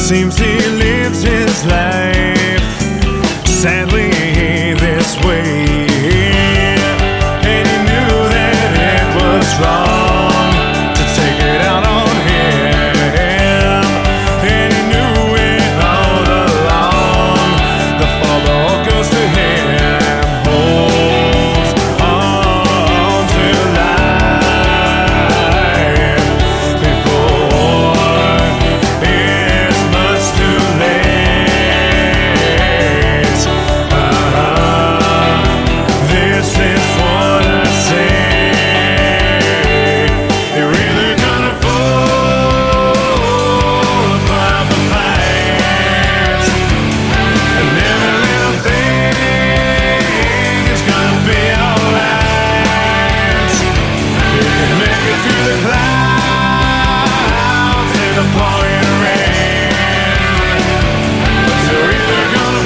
Seems he lives his life sadly this way, and he knew that it was wrong to take it out on him, and he knew it all along. The fall goes to him. Hold on to life before it's much too late. This is what I say. You're either gonna fall or climb the fight, and every little thing is gonna be alright. You can make it through the clouds in the pouring rain, but you're either gonna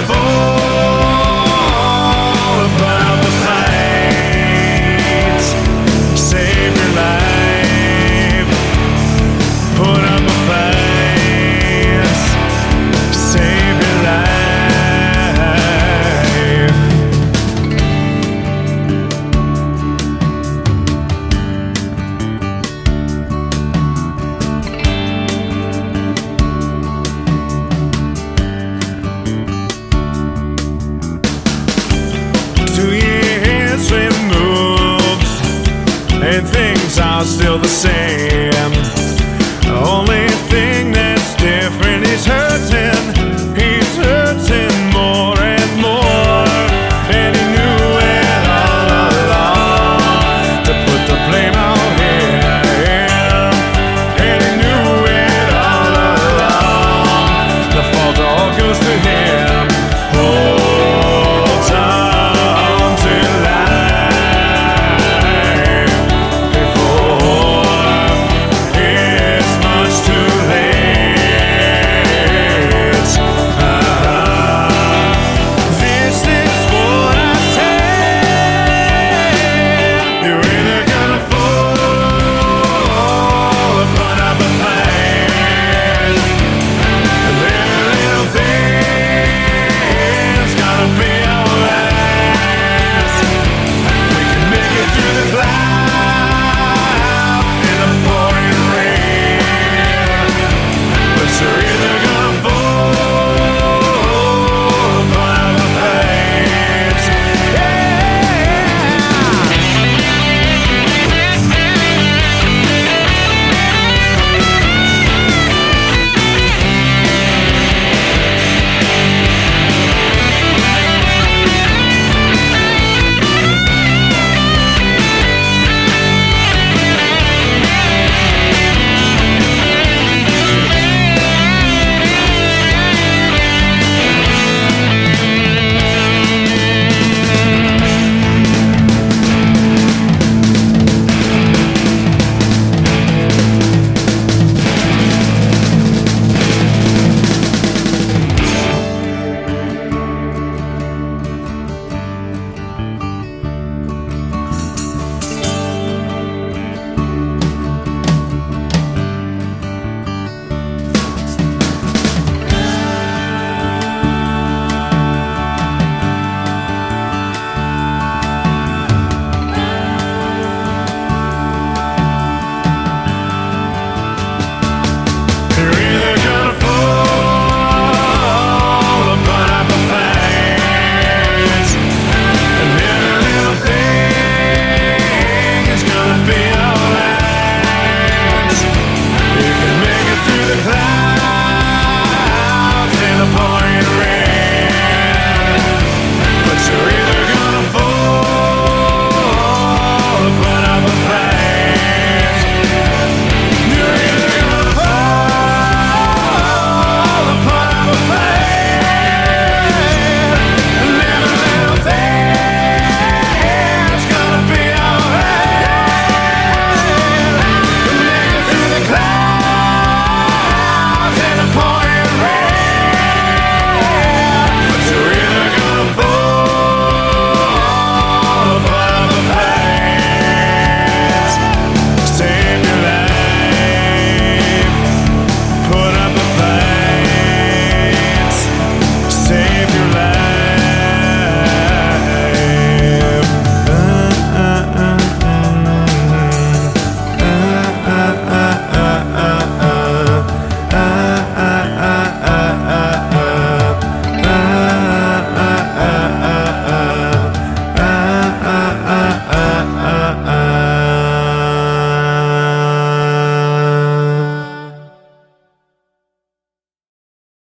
fall or climb the fight. Save your life, put up a fight. Save your life. Two years removed, and things are still the same. Only